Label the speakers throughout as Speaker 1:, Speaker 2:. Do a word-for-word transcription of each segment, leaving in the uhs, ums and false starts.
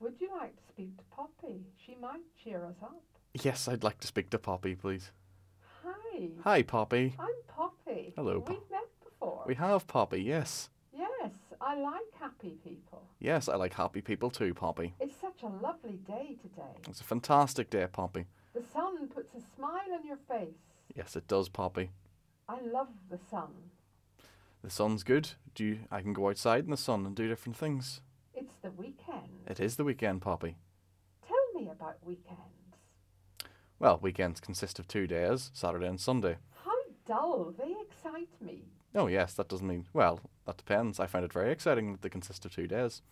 Speaker 1: Would you like to speak to Poppy? She might cheer us up.
Speaker 2: Yes, I'd like to speak to Poppy, please.
Speaker 1: Hi,
Speaker 2: Hi, Poppy.
Speaker 1: I'm Poppy.
Speaker 2: Hello,
Speaker 1: We've
Speaker 2: Po-
Speaker 1: met before.
Speaker 2: We have Poppy, yes.
Speaker 1: Yes, I like happy people.
Speaker 2: Yes, I like happy people too, Poppy.
Speaker 1: It's such a lovely day today.
Speaker 2: It's a fantastic day, Poppy.
Speaker 1: The sun puts a smile on your face.
Speaker 2: Yes, it does, Poppy.
Speaker 1: I love the sun.
Speaker 2: The sun's good. Do you, I can go outside in the sun and do different things.
Speaker 1: It's the weekend.
Speaker 2: It is the weekend, Poppy.
Speaker 1: Tell me about weekends.
Speaker 2: Well, weekends consist of two days, Saturday and Sunday.
Speaker 1: How dull. They excite me.
Speaker 2: Oh, yes, that doesn't mean. Well, that depends. I find it very exciting that they consist of two days.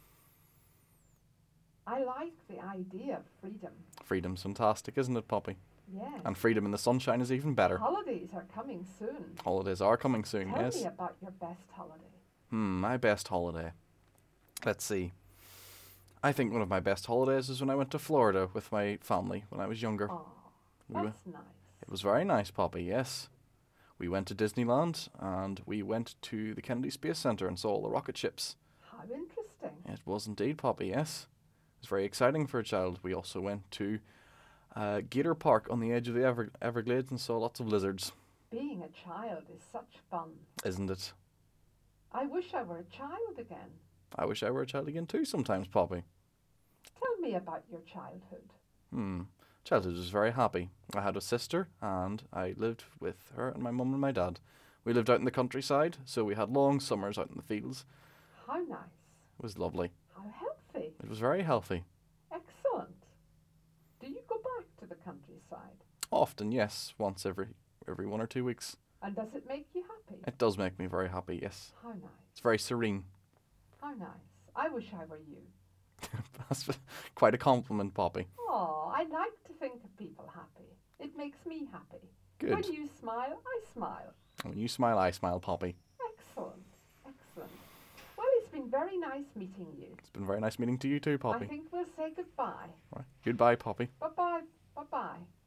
Speaker 1: I like the idea of freedom.
Speaker 2: Freedom's fantastic, isn't it, Poppy?
Speaker 1: Yes.
Speaker 2: And freedom in the sunshine is even better.
Speaker 1: Holidays are coming soon.
Speaker 2: Holidays are coming soon,
Speaker 1: Tell
Speaker 2: yes.
Speaker 1: me about your best holiday.
Speaker 2: Hmm, my best holiday. Let's see. I think one of my best holidays is when I went to Florida with my family when I was younger.
Speaker 1: Oh,
Speaker 2: We
Speaker 1: that's nice.
Speaker 2: It was very nice, Poppy, yes. We went to Disneyland and we went to the Kennedy Space Center and saw all the rocket ships.
Speaker 1: How interesting.
Speaker 2: It was indeed, Poppy, yes. It was very exciting for a child. We also went to uh, Gator Park on the edge of the Ever- Everglades and saw lots of lizards.
Speaker 1: Being a child is such fun.
Speaker 2: Isn't it?
Speaker 1: I wish I were a child again.
Speaker 2: I wish I were a child again too sometimes, Poppy.
Speaker 1: Tell me about your childhood.
Speaker 2: Hmm. Childhood was very happy. I had a sister and I lived with her and my mum and my dad. We lived out in the countryside, so we had long summers out in the fields.
Speaker 1: How nice.
Speaker 2: It was lovely.
Speaker 1: How healthy.
Speaker 2: It was very healthy.
Speaker 1: Excellent. Do you go back to the countryside?
Speaker 2: Often, yes, once every every one or two weeks.
Speaker 1: And does it make you happy?
Speaker 2: It does make me very happy, yes.
Speaker 1: How nice.
Speaker 2: It's very serene.
Speaker 1: How nice. I wish I were you.
Speaker 2: That's quite a compliment, Poppy.
Speaker 1: Oh, I like to think of people happy. It makes me happy.
Speaker 2: Good.
Speaker 1: When you smile, I smile.
Speaker 2: When you smile, I smile, Poppy.
Speaker 1: Excellent. Excellent. Well, it's been very nice meeting you.
Speaker 2: It's been very nice meeting to you too,
Speaker 1: I
Speaker 2: Poppy.
Speaker 1: think we'll say goodbye.
Speaker 2: Right. Goodbye, Poppy.
Speaker 1: Bye-bye. Bye-bye.